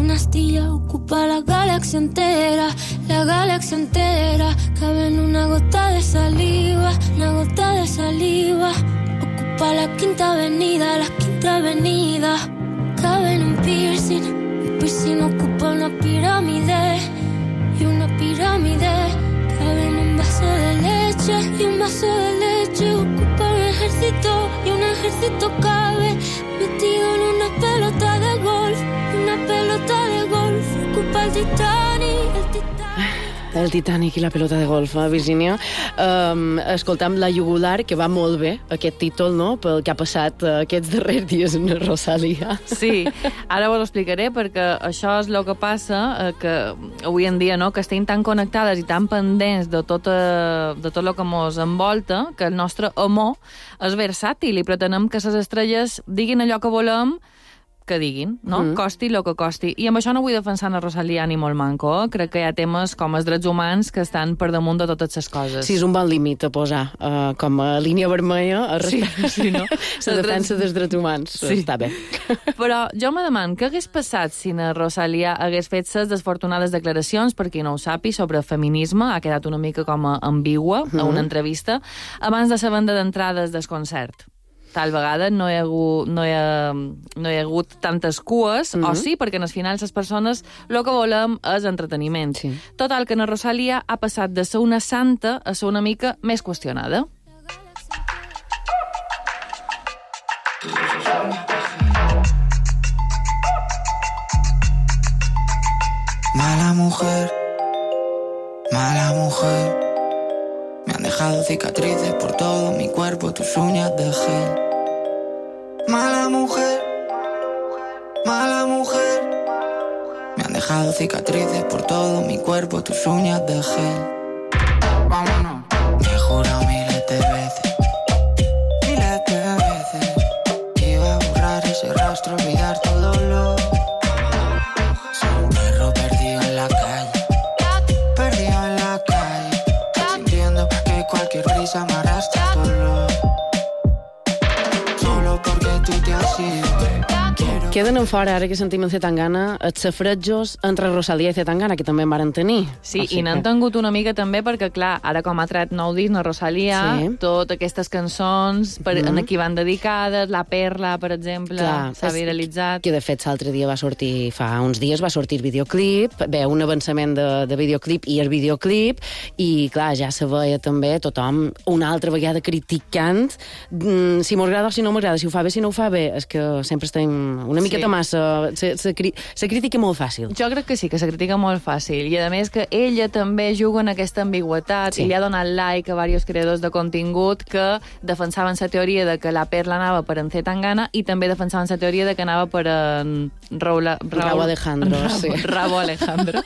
una astilla ocupa la galaxia entera, la galaxia entera. Cabe en una gota de saliva, una gota de saliva. Ocupa la quinta avenida, la quinta avenida. Cabe en un piercing ocupa una pirámide. Y una pirámide cabe en un vaso de leche. Y un vaso de leche ocupa un ejército. Y un ejército cabe metido en una pelota de golf. Una pelota de golf ocupa el Titanic. El Titanic i la pelota de golf, Virgínia. Escoltam La Jugular, que va molt bé, aquest títol, no?, pel que ha passat aquests darrers dies en Rosalía. Sí, ara vos ho explicaré, perquè això és el que passa, que avui en dia, no?, que estem tan connectades i tan pendents de tot el que ens envolta, que el nostre amor és versàtil i pretenem que les estrelles diguin allò que volem, que diguin, no? Costi el que costi. I amb això no vull defensar la Rosalía ni molt manco. Crec que hi ha temes com els drets humans que estan per damunt de totes les coses. Sí, és un bon límit a posar com a línia vermella a sí, no? La defensa dels drets humans. Sí. Està bé. Però jo me demano què hagués passat si la Rosalía hagués fet ses desfortunades declaracions, per qui no ho sàpiga, sobre feminisme, ha quedat una mica com a ambigua a una entrevista, abans de la venda d'entrades del concert. Tal vegada no hi ha hagut tantes cues, o sí, perquè en el final les persones el que volem és entreteniment. Sí. Total, que la Rosalía ha passat de ser una santa a ser una mica més qüestionada. Mala mujer, me han dejado cicatrices por todo mi cuerpo, tus uñas de gel. Mala mujer, me han dejado cicatrices por todo mi cuerpo, tus uñas de gel. Vámonos. Me he jurado miles de veces que iba a borrar ese rastro, olvidar todo lo. Soy un perro perdido en la calle, sintiendo que cualquier brisa me arrastra a tu olor. Queden en fora, ara que sentim en Zetangana, els safretjos entre Rosalía i Zetangana, que també en varen tenir. Sí, i n'han tingut una mica també perquè, clar, ara com ha tret nou disc, la Rosalía, totes aquestes cançons en qui van dedicades, La Perla, per exemple, s'ha viralitzat. Que, de fet, l'altre dia va sortir, fa uns dies, va sortir videoclip, un avançament de videoclip i el videoclip, i, clar, ja se veia també tothom una altra vegada criticant si m'agrada o si no m'agrada, si ho fa bé, si no ho fa bé. És que sempre estem una miqueta massa. Se critica molt fàcil. Jo crec que sí, que se critica molt fàcil. I a més que ella també juga en aquesta ambigüetat i li ha donat like a diversos creadors de contingut que defensaven la teoria de que La Perla anava per en Zetangana i també defensaven la teoria de que anava per en Rabo Alejandro. Rabo Alejandro.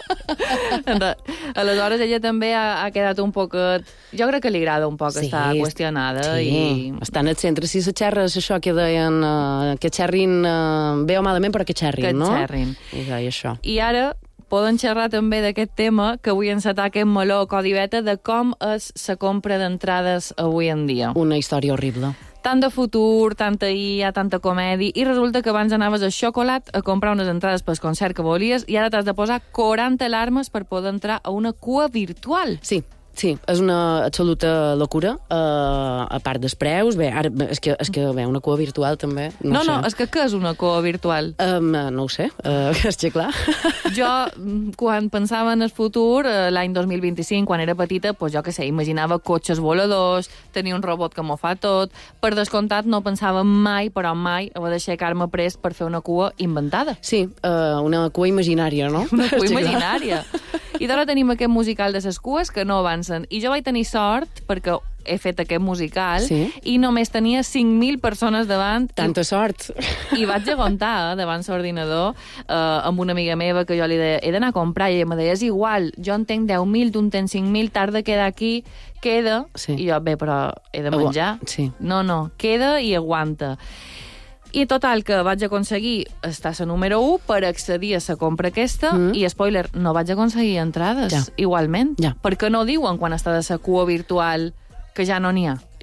Aleshores ella també ha quedat un poquet... Jo crec que li agrada un poc estar qüestionada. Sí, està en el centre. Si se xerra és això que deien que xerrin bé o malament, però que xerrin, no? Que xerrin. I això. I ara poden xerrar també d'aquest tema que avui encetar aquest meló codiveta de com és la compra d'entrades avui en dia. Una història horrible. Tant de futur, tanta IA, tanta comèdia, i resulta que abans anaves a Xocolat a comprar unes entrades pel concert que volies i ara t'has de posar 40 alarmes per poder entrar a una cua virtual. Sí, és una absoluta locura, a part dels preus. Bé, ara, és que una cua virtual també... No, és que què és una cua virtual? No ho sé, és que clar. Jo, quan pensava en el futur, l'any 2025, quan era petita, doncs jo què sé, imaginava cotxes voladors, tenir un robot que m'ho fa tot. Per descomptat, no pensava mai, però mai, haver d'aixecar-me prest per fer una cua inventada. Sí, una cua imaginària, no? Una cua imaginària. I d'ara tenim aquest musical de les cues que no avancen. I jo vaig tenir sort perquè he fet aquest musical i només tenia 5.000 persones davant. Tanta sort. I vaig aguantar davant l'ordinador amb una amiga meva que jo li deia he d'anar a comprar i ella em deia és igual, jo en tenc 10.000, tu en tens 5.000, t'has de quedar aquí, queda. I jo, bé, però he de menjar. No, queda i aguanta. I total, que vaig aconseguir estar a número 1 per accedir a la compra aquesta i, spoiler, no vaig aconseguir entrades igualment. Per què no diuen quan està de la cua virtual que ja no n'hi ha?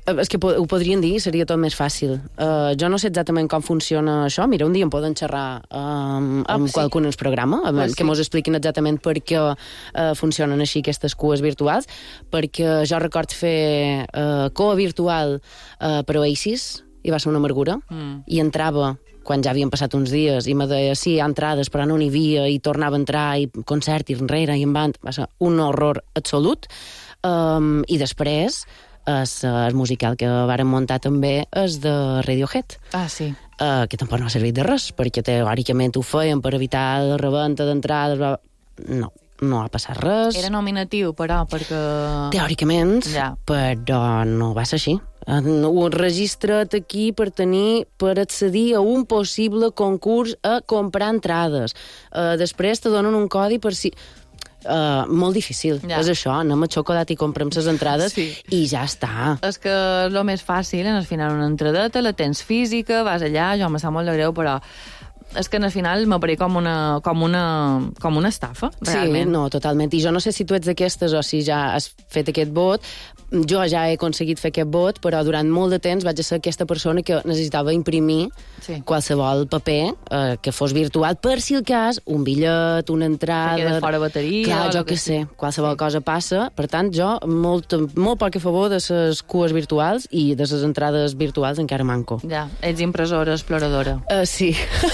És que ho podrien dir, seria tot més fàcil. Jo no sé exactament com funciona això. Mira, un dia em poden xerrar amb qualcun en el programa, que mos expliquin exactament per què funcionen així aquestes cues virtuals, perquè jo record fer cua virtual per Oasis, i va ser una amargura, i entrava quan ja havien passat uns dies, i me deia, sí, hi ha entrades, però no n'hi havia, i tornava a entrar, i concert, i enrere, i en band. Va ser un horror absolut. I després, el musical que varen muntar també és de Radiohead. Sí. Que tampoc no ha servit de res, perquè teòricament ho feien per evitar la reventa d'entrades. No ha passat res. Era nominatiu, però, perquè... Teòricament, però no va ser així. Ho registra't aquí per accedir a un possible concurs a comprar entrades. Després te donen un codi per si... molt difícil, és això, anem a Xocolat i comprem les entrades i ja està. És que és el més fàcil, al final una entradeta, la tens física, vas allà, jo me sap molt de greu, però és que al final m'apareix com una estafa, realment. Sí, no, totalment. I jo no sé si tu ets d'aquestes o si ja has fet aquest vot. Jo ja he aconseguit fer aquest vot, però durant molt de temps vaig ser aquesta persona que necessitava imprimir qualsevol paper que fos virtual, per si el cas, un bitllet, una entrada... Que queda fora bateria... Clar, jo què sé, qualsevol cosa passa. Per tant, jo molt poc a favor de les cues virtuals i de les entrades virtuals encara manco. Ja, ets impressora exploradora. Sí.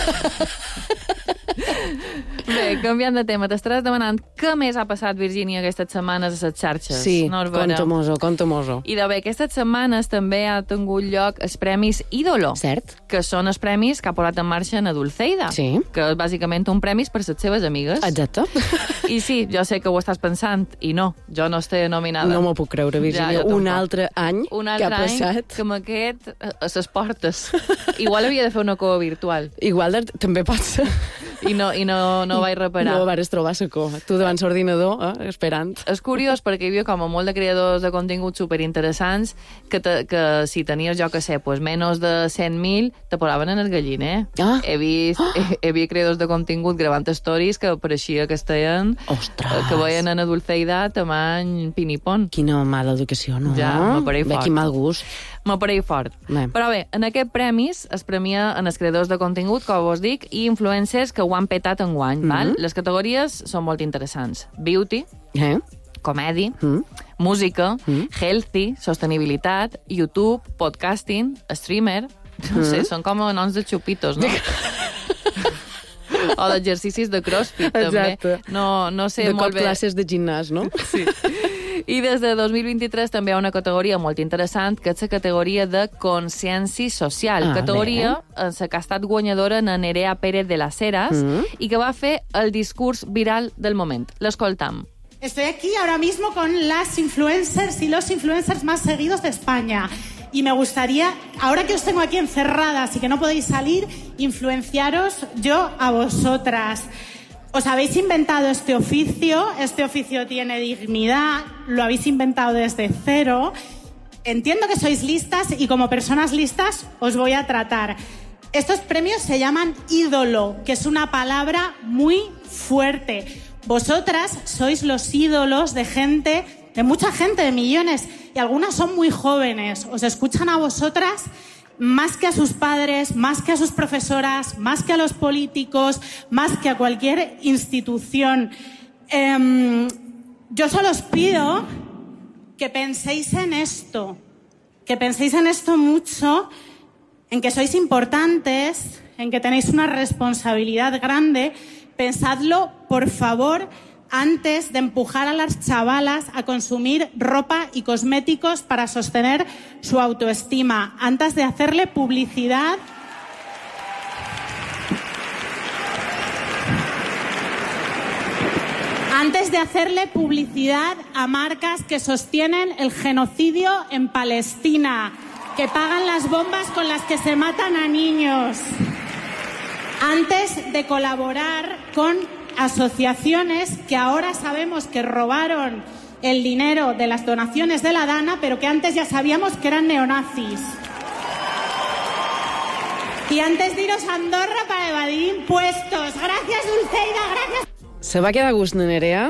Bé, canviant de tema, t'estaràs demanant què més ha passat, Virgínia, aquestes setmanes a les xarxes. Sí, conta-moso. I de bé, aquestes setmanes també ha tingut lloc els Premis Ídolo. Cert. Que són els premis que ha posat en marxa en Dulceida. Sí. Que és bàsicament un premis per les seves amigues. Exacte. I sí, jo sé que ho estàs pensant, i no, jo no estic nominada. No m'ho puc creure, Virgínia. Un altre any que ha passat. Que m'aquest a les portes. Igual havia de fer una cua virtual. Igual també pot ser. I no vaig reparar. No vas trobar secó. Tu davant l'ordinador, esperant. És curiós perquè hi havia com a molt de creadors de contingut superinteressants que si tenies, jo que sé, pues menys de 100.000 te posaven en el galliner. He vist creadors de contingut gravant stories que pareixia que estaven... Ostres! Que veien en Dulceida tamany pinipon. Quina mala educació, no? Ja, m'apareix fort. Quin mal gust. M'apareix fort. Però bé, en aquest premis es premia en els creadors de contingut, com vos dic, i influencers que ho han petat enguany, val? Les categories són molt interessants. Beauty, comedi, música, healthy, sostenibilitat, YouTube, podcasting, streamer... No sé, són com noms de xupitos, no? O d'exercicis de crossfit, també. Exacte. No sé molt bé... De classes de gimnàs, no? Sí. I des de 2023 també hi ha una categoria molt interessant, que és la categoria de consciència social. Categoria en la que ha estat guanyadora en Nerea Pérez de las Heras i que va fer el discurs viral del moment. L'escoltam. Estoy aquí ahora mismo con las influencers y los influencers más seguidos de España. Y me gustaría, ahora que os tengo aquí encerradas y que no podéis salir, influenciaros yo a vosotras. Os habéis inventado este oficio tiene dignidad, lo habéis inventado desde cero. Entiendo que sois listas y como personas listas os voy a tratar. Estos premios se llaman ídolo, que es una palabra muy fuerte. Vosotras sois los ídolos de gente, de mucha gente, de millones, y algunas son muy jóvenes. Os escuchan a vosotras más que a sus padres, más que a sus profesoras, más que a los políticos, más que a cualquier institución. Yo solo os pido que penséis en esto mucho, en que sois importantes, en que tenéis una responsabilidad grande. Pensadlo, por favor, antes de empujar a las chavalas a consumir ropa y cosméticos para sostener su autoestima, antes de hacerle publicidad. Antes de hacerle publicidad a marcas que sostienen el genocidio en Palestina, que pagan las bombas con las que se matan a niños. Antes de colaborar con asociaciones que ahora sabemos que robaron el dinero de las donaciones de la Dana, pero que antes ya sabíamos que eran neonazis. Y antes de iros a Andorra para evadir impuestos. Gracias, Dulceida, gracias. Se va quedar a gust, Nerea?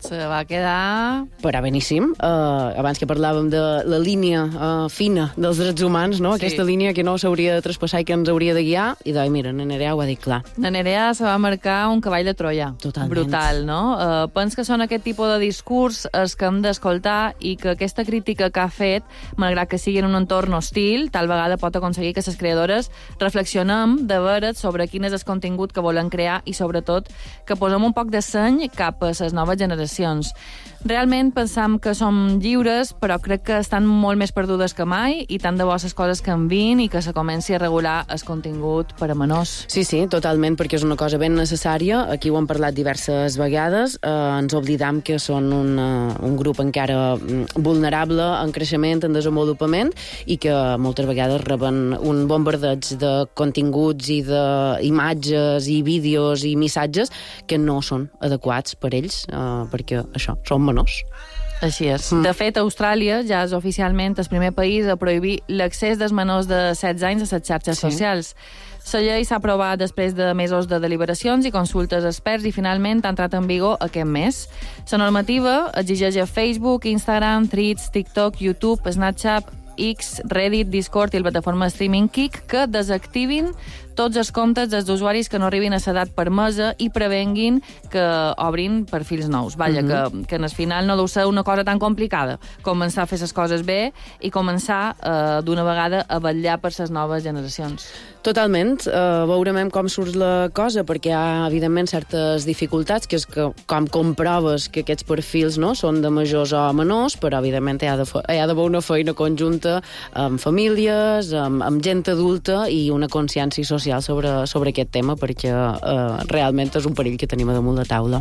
Se va quedar... Però beníssim. Abans que parlàvem de la línia fina dels drets humans, no? Aquesta línia que no s'hauria de traspassar i que ens hauria de guiar, i doncs, mira, na Nerea ho ha dit clar. Na Nerea se va marcar un cavall de Troia. Totalment. Brutal, no? Pens que són aquest tipus de discurs els que hem d'escoltar i que aquesta crítica que ha fet, malgrat que sigui en un entorn hostil, tal vegada pot aconseguir que les creadores reflexionem de veres sobre quin és el contingut que volen crear i, sobretot, que posem un poc de seny cap a les noves generacions. Realment pensam que som lliures, però crec que estan molt més perdudes que mai i tant de bo les coses canvin i que se comenci a regular el contingut per a menors. Sí, totalment, perquè és una cosa ben necessària. Aquí ho hem parlat diverses vegades. Ens oblidam que són un grup encara vulnerable, en creixement, en desenvolupament, i que moltes vegades reben un bombardeig de continguts i d'imatges i vídeos i missatges que no són adequats per ells, perquè això, són menors. Així és. De fet, Austràlia ja és oficialment el primer país a prohibir l'accés dels menors de 16 anys a les xarxes socials. La llei s'ha aprovat després de mesos de deliberacions i consultes experts i finalment ha entrat en vigor aquest mes. La normativa exigeix a Facebook, Instagram, Threads, TikTok, YouTube, Snapchat, X, Reddit, Discord i la plataforma de streaming Kik que desactivin tots els comptes dels usuaris que no arribin a l'edat permesa i prevenguin que obrin perfils nous. Vaja, que en el final no deu ser una cosa tan complicada. Començar a fer les coses bé i començar d'una vegada a vetllar per les noves generacions. Totalment. Veurem com surt la cosa, perquè hi ha, evidentment, certes dificultats, que és que, com comproves que aquests perfils no són de majors o menors, però, evidentment, hi ha d'haver una feina conjunta amb famílies, amb gent adulta i una consciència social sobre aquest tema, perquè realment és un perill que tenim a damunt la taula.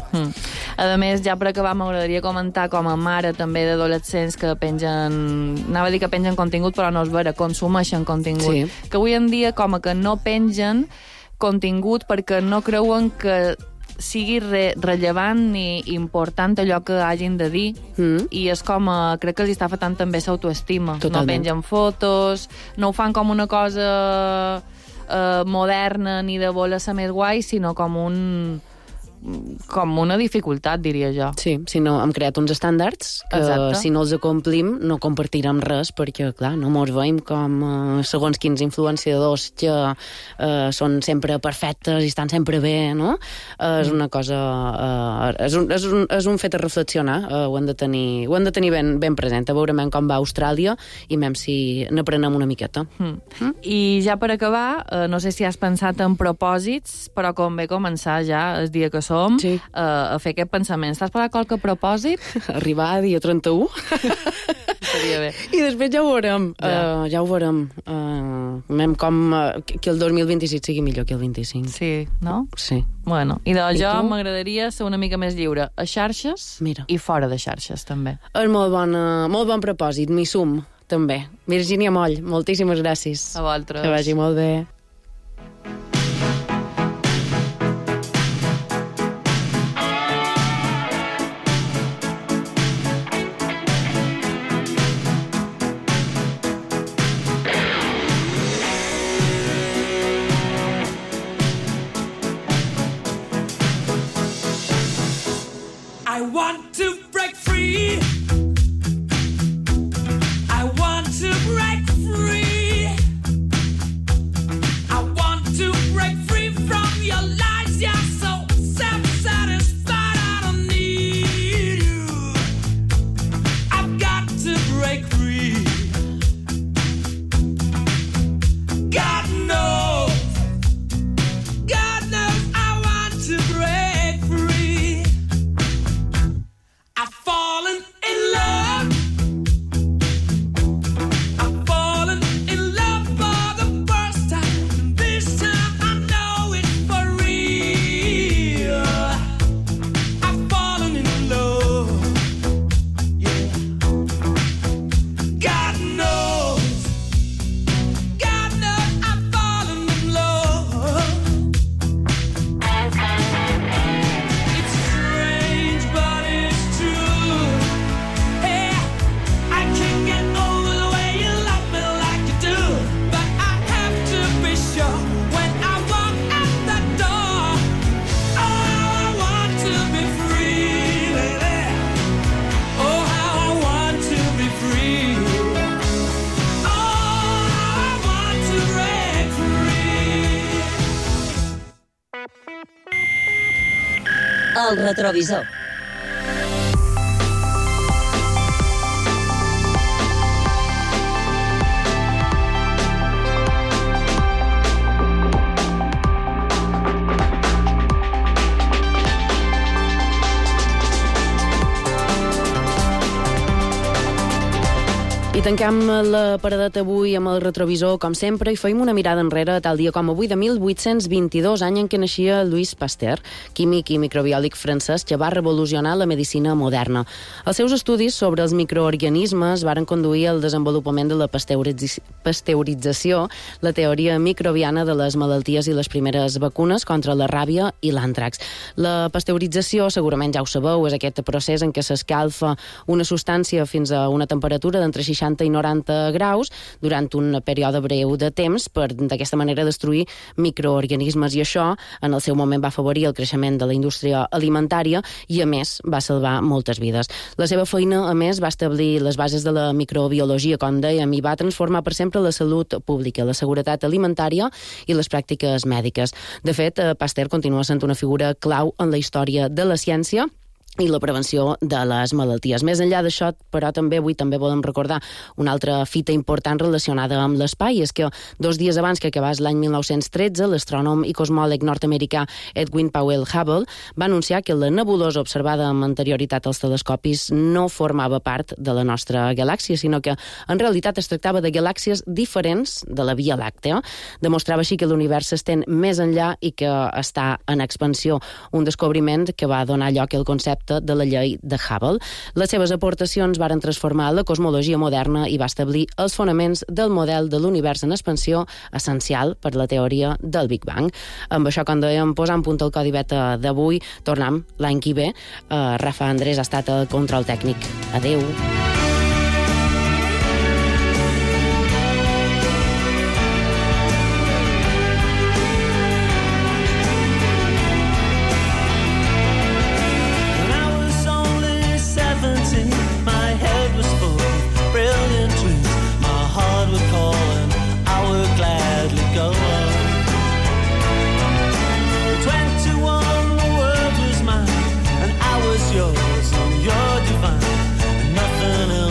A més, ja per acabar, m'agradaria comentar com a mare també d'adolescents que pengen, anava a dir que pengen contingut, però no és vera, consumeixen contingut. Que avui en dia com que no pengen contingut perquè no creuen que sigui rellevant ni important allò que hagin de dir i és com, crec que els està afectant també l'autoestima. No pengen fotos, no ho fan com una cosa moderna ni de voler ser més guai, sinó com una dificultat, diria jo. Sí, si no, hem creat uns estàndards que si no els acomplim no compartirem res, perquè, clar, no mos veiem com segons quins influenciadors que són sempre perfectes i estan sempre bé, no? És una cosa... És un fet a reflexionar, ho hem de tenir ben present. Veurem com va a Austràlia i mem si n'aprenem una miqueta. I ja per acabar, no sé si has pensat en propòsits, però com ve començar ja el dia que som, a fer aquest pensament. Estàs per qualque propòsit? Arribar a dia 31. Seria bé. I després ja ho veurem. Ja ho veurem. Com que el 2026 sigui millor que el 25. Sí, no? Sí. Bueno, i jo m'agradaria ser una mica més lliure a xarxes i fora de xarxes, també. És molt bon propòsit. M'hi sum, també. Virgínia Moll, moltíssimes gràcies. A vosaltres. Que vagi molt bé. I want to break free. I want to break free. El retrovisor. I tanquem la paradeta avui amb el retrovisor, com sempre, i feim una mirada enrere tal dia com avui de 1822, any en què naixia Louis Pasteur, químic i microbiòleg francès que va revolucionar la medicina moderna. Els seus estudis sobre els microorganismes varen conduir al desenvolupament de la pasteurització, la teoria microbiana de les malalties i les primeres vacunes contra la ràbia i l'àntrax. La pasteurització, segurament ja ho sabeu, és aquest procés en què s'escalfa una substància fins a una temperatura d'entre 60 i 90 graus durant un període breu de temps per d'aquesta manera destruir microorganismes, i això en el seu moment va afavorir el creixement de la indústria alimentària i a més va salvar moltes vides. La seva feina a més va establir les bases de la microbiologia, com dèiem, i va transformar per sempre la salut pública, la seguretat alimentària i les pràctiques mèdiques. De fet, Pasteur continua sent una figura clau en la història de la ciència i la prevenció de les malalties. Més enllà d'això, però avui també volem recordar una altra fita important relacionada amb l'espai, és que 2 dies abans que acabés l'any 1913, l'astrònom i cosmòleg nord-americà Edwin Powell Hubble va anunciar que la nebulosa observada amb anterioritat als telescopis no formava part de la nostra galàxia, sinó que en realitat es tractava de galàxies diferents de la Via Làctea. Demostrava així que l'univers s'estén més enllà i que està en expansió, un descobriment que va donar lloc al concepte de la llei de Hubble. Les seves aportacions varen transformar la cosmologia moderna i va establir els fonaments del model de l'univers en expansió essencial per la teoria del Big Bang. Amb això, com dèiem, posant punt al Codi Beta d'avui, tornem l'any que ve. Rafa Andrés ha estat el control tècnic. Adeu. Yours and you're divine, nothing else.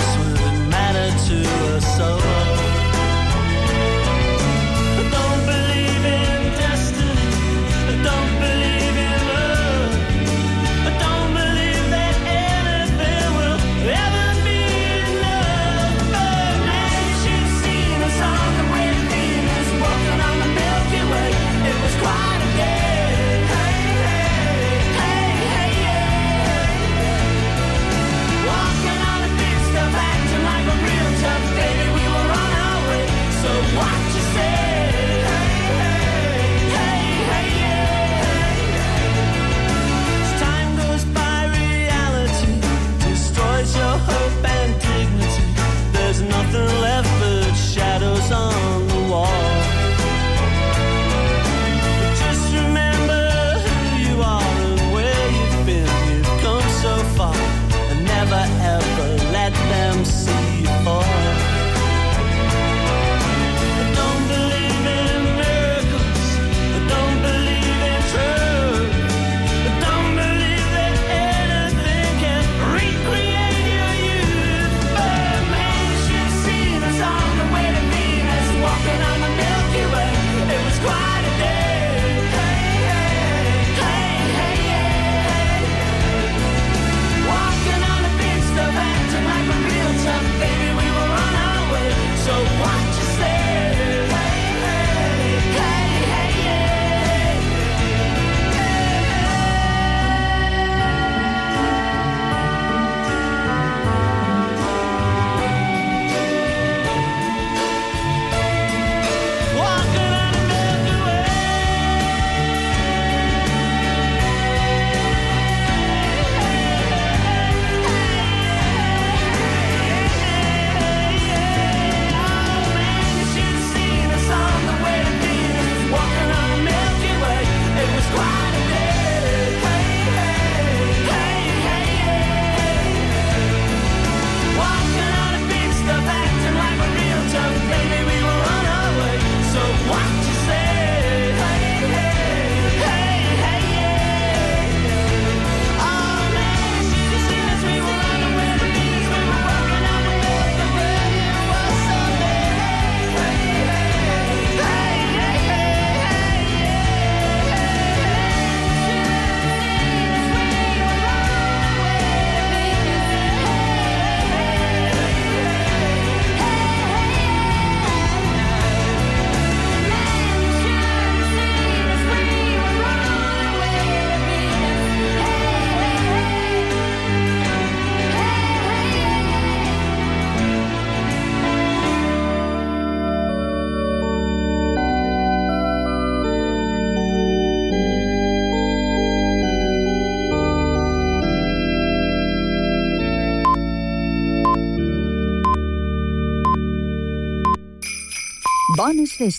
Bones festes.